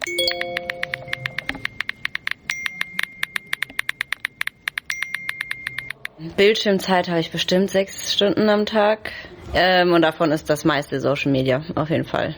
Bildschirmzeit habe ich bestimmt 6 Stunden am Tag. Und davon ist das meiste Social Media, auf jeden Fall.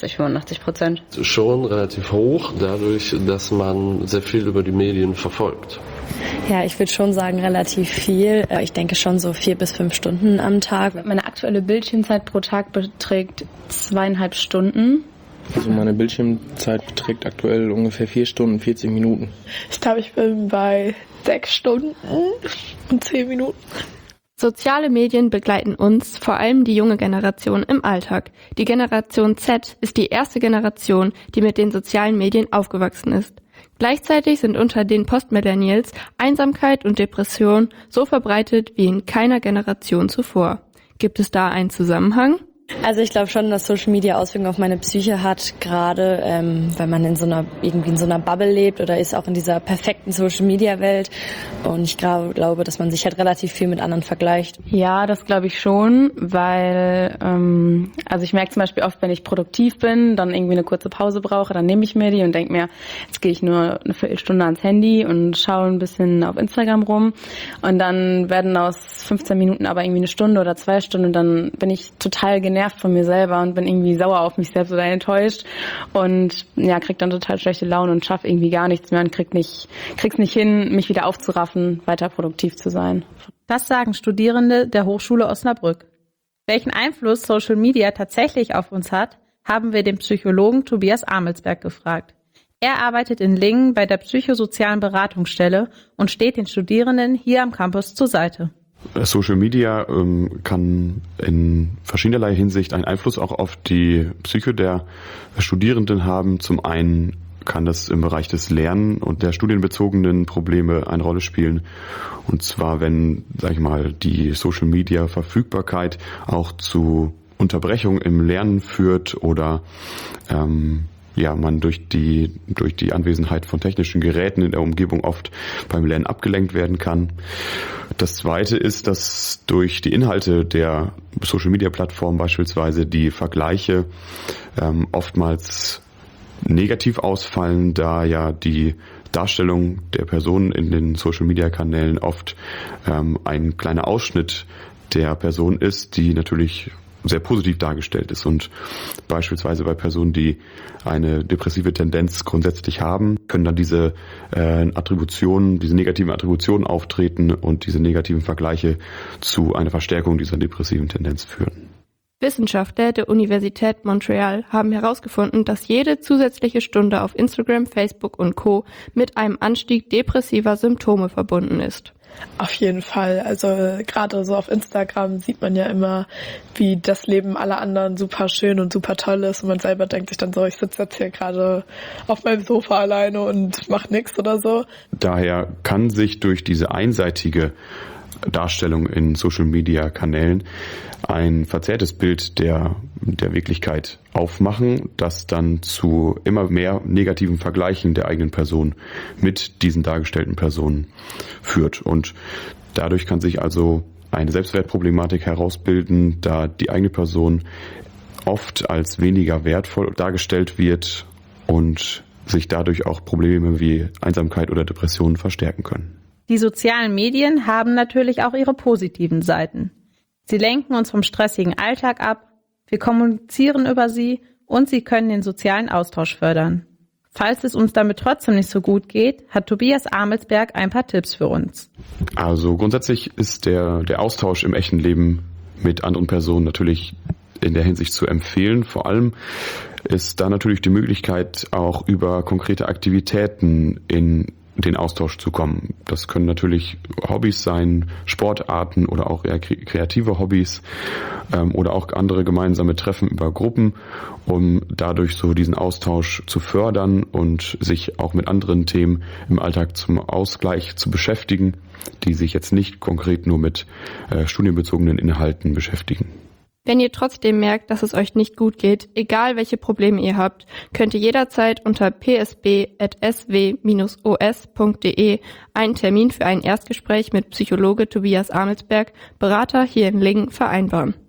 80-85%. Schon relativ hoch, dadurch, dass man sehr viel über die Medien verfolgt. Ja, ich würde schon sagen, relativ viel. Ich denke schon so 4 bis 5 Stunden am Tag. Meine aktuelle Bildschirmzeit pro Tag beträgt 2,5 Stunden. Also meine Bildschirmzeit beträgt aktuell ungefähr 4 Stunden, 40 Minuten. Ich glaube, ich bin bei 6 Stunden und 10 Minuten. Soziale Medien begleiten uns, vor allem die junge Generation, im Alltag. Die Generation Z ist die erste Generation, die mit den sozialen Medien aufgewachsen ist. Gleichzeitig sind unter den Postmillennials Einsamkeit und Depression so verbreitet wie in keiner Generation zuvor. Gibt es da einen Zusammenhang? Also ich glaube schon, dass Social Media Auswirkungen auf meine Psyche hat, gerade wenn man in so einer Bubble lebt oder ist auch in dieser perfekten Social Media Welt. Und ich glaube, dass man sich halt relativ viel mit anderen vergleicht. Ja, das glaube ich schon, weil also ich merke zum Beispiel oft, wenn ich produktiv bin, dann irgendwie eine kurze Pause brauche, dann nehme ich mir die und denke mir, jetzt gehe ich nur eine Viertelstunde ans Handy und schaue ein bisschen auf Instagram rum. Und dann werden aus 15 Minuten aber irgendwie 1 Stunde oder 2 Stunden und dann bin ich total genervt von mir selber und bin irgendwie sauer auf mich selbst oder enttäuscht und ja, krieg dann total schlechte Laune und schaffe irgendwie gar nichts mehr und krieg's nicht hin, mich wieder aufzuraffen, weiter produktiv zu sein. Das sagen Studierende der Hochschule Osnabrück. Welchen Einfluss Social Media tatsächlich auf uns hat, haben wir den Psychologen Tobias Amelsberg gefragt. Er arbeitet in Lingen bei der psychosozialen Beratungsstelle und steht den Studierenden hier am Campus zur Seite. Social Media kann in verschiedenerlei Hinsicht einen Einfluss auch auf die Psyche der Studierenden haben. Zum einen kann das im Bereich des Lernen und der studienbezogenen Probleme eine Rolle spielen. Und zwar, wenn, sag ich mal, die Social Media Verfügbarkeit auch zu Unterbrechung im Lernen führt oder man durch die Anwesenheit von technischen Geräten in der Umgebung oft beim Lernen abgelenkt werden kann. Das Zweite ist, dass durch die Inhalte der Social-Media-Plattform beispielsweise die Vergleiche oftmals negativ ausfallen, da ja die Darstellung der Person in den Social-Media-Kanälen oft ein kleiner Ausschnitt der Person ist, die natürlich sehr positiv dargestellt ist und beispielsweise bei Personen, die eine depressive Tendenz grundsätzlich haben, können dann diese negativen Attributionen auftreten und diese negativen Vergleiche zu einer Verstärkung dieser depressiven Tendenz führen. Wissenschaftler der Universität Montreal haben herausgefunden, dass jede zusätzliche Stunde auf Instagram, Facebook und Co. mit einem Anstieg depressiver Symptome verbunden ist. Auf jeden Fall. Also gerade so auf Instagram sieht man ja immer, wie das Leben aller anderen super schön und super toll ist und man selber denkt sich dann so, ich sitze jetzt hier gerade auf meinem Sofa alleine und mache nichts oder so. Daher kann sich durch diese einseitige Darstellung in Social-Media-Kanälen ein verzerrtes Bild der Wirklichkeit aufmachen, das dann zu immer mehr negativen Vergleichen der eigenen Person mit diesen dargestellten Personen führt. Und dadurch kann sich also eine Selbstwertproblematik herausbilden, da die eigene Person oft als weniger wertvoll dargestellt wird und sich dadurch auch Probleme wie Einsamkeit oder Depressionen verstärken können. Die sozialen Medien haben natürlich auch ihre positiven Seiten. Sie lenken uns vom stressigen Alltag ab, wir kommunizieren über sie und sie können den sozialen Austausch fördern. Falls es uns damit trotzdem nicht so gut geht, hat Tobias Amelsberg ein paar Tipps für uns. Also grundsätzlich ist der Austausch im echten Leben mit anderen Personen natürlich in der Hinsicht zu empfehlen. Vor allem ist da natürlich die Möglichkeit, auch über konkrete Aktivitäten in den Austausch zu kommen. Das können natürlich Hobbys sein, Sportarten oder auch eher kreative Hobbys oder auch andere gemeinsame Treffen über Gruppen, um dadurch so diesen Austausch zu fördern und sich auch mit anderen Themen im Alltag zum Ausgleich zu beschäftigen, die sich jetzt nicht konkret nur mit studienbezogenen Inhalten beschäftigen. Wenn ihr trotzdem merkt, dass es euch nicht gut geht, egal welche Probleme ihr habt, könnt ihr jederzeit unter psb@sw-os.de einen Termin für ein Erstgespräch mit Psychologe Tobias Amelsberg, Berater hier in Lingen, vereinbaren.